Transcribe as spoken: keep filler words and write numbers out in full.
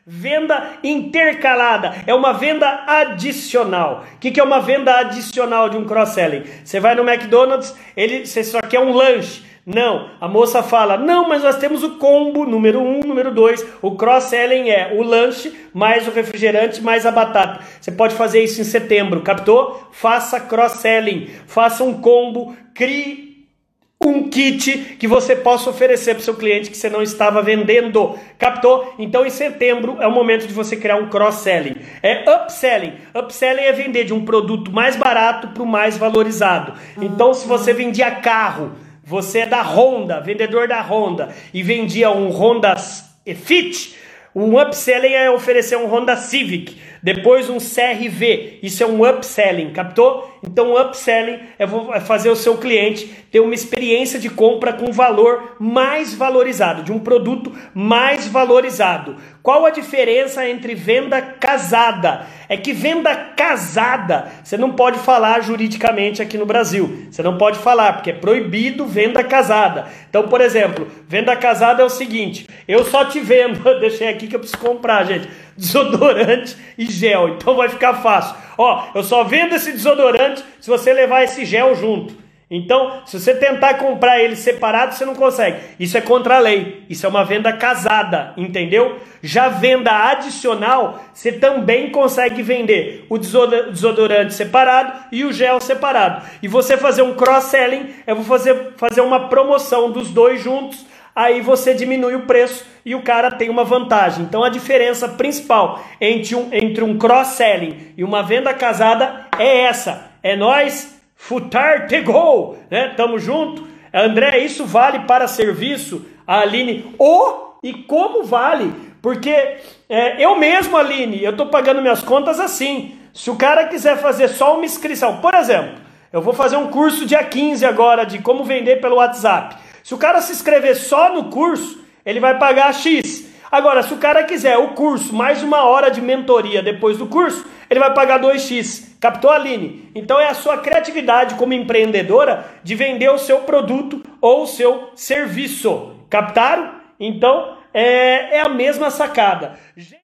Venda intercalada é uma venda adicional. O que, que é uma venda adicional de um cross-selling? Você vai no McDonald's, ele, você só quer um lanche. Não, a moça fala, não, mas nós temos o combo número um, número dois. O cross-selling é o lanche mais o refrigerante mais a batata. Você pode fazer isso em setembro, captou? Faça cross-selling, faça um combo, crie um kit que você possa oferecer para o seu cliente que você não estava vendendo, captou? Então em setembro é o momento de você criar um cross-selling. É upselling. Upselling é vender de um produto mais barato para o mais valorizado. Então se você vendia carro, você é da Honda, vendedor da Honda, e vendia um Honda Fit, um upselling é oferecer um Honda Civic, depois um C R V, isso é um upselling, captou? Então o upselling é fazer o seu cliente ter uma experiência de compra com valor mais valorizado, de um produto mais valorizado. Qual a diferença entre venda casada? É que venda casada, você não pode falar juridicamente aqui no Brasil. Você não pode falar, porque é proibido venda casada. Então, por exemplo, venda casada é o seguinte, eu só te vendo, eu deixei aqui que eu preciso comprar, gente, desodorante e gel, então vai ficar fácil. Ó, eu só vendo esse desodorante se você levar esse gel junto. Então, se você tentar comprar ele separado, você não consegue. Isso é contra a lei. Isso é uma venda casada, entendeu? Já venda adicional, você também consegue vender o desodorante separado e o gel separado. E você fazer um cross-selling, eu vou fazer, fazer uma promoção dos dois juntos, aí você diminui o preço e o cara tem uma vantagem. Então a diferença principal entre um, entre um cross-selling e uma venda casada é essa. É nós... Futar te go, né? Tamo junto. André, isso vale para serviço? A Aline, oh, e como vale? Porque é, eu mesmo, Aline, eu tô pagando minhas contas assim. Se o cara quiser fazer só uma inscrição, por exemplo, eu vou fazer um curso dia quinze agora de como vender pelo WhatsApp. Se o cara se inscrever só no curso, ele vai pagar X. Agora, se o cara quiser o curso mais uma hora de mentoria depois do curso, ele vai pagar dois x. Captou, Aline? Então é a sua criatividade como empreendedora de vender o seu produto ou o seu serviço. Captaram? Então é, é a mesma sacada.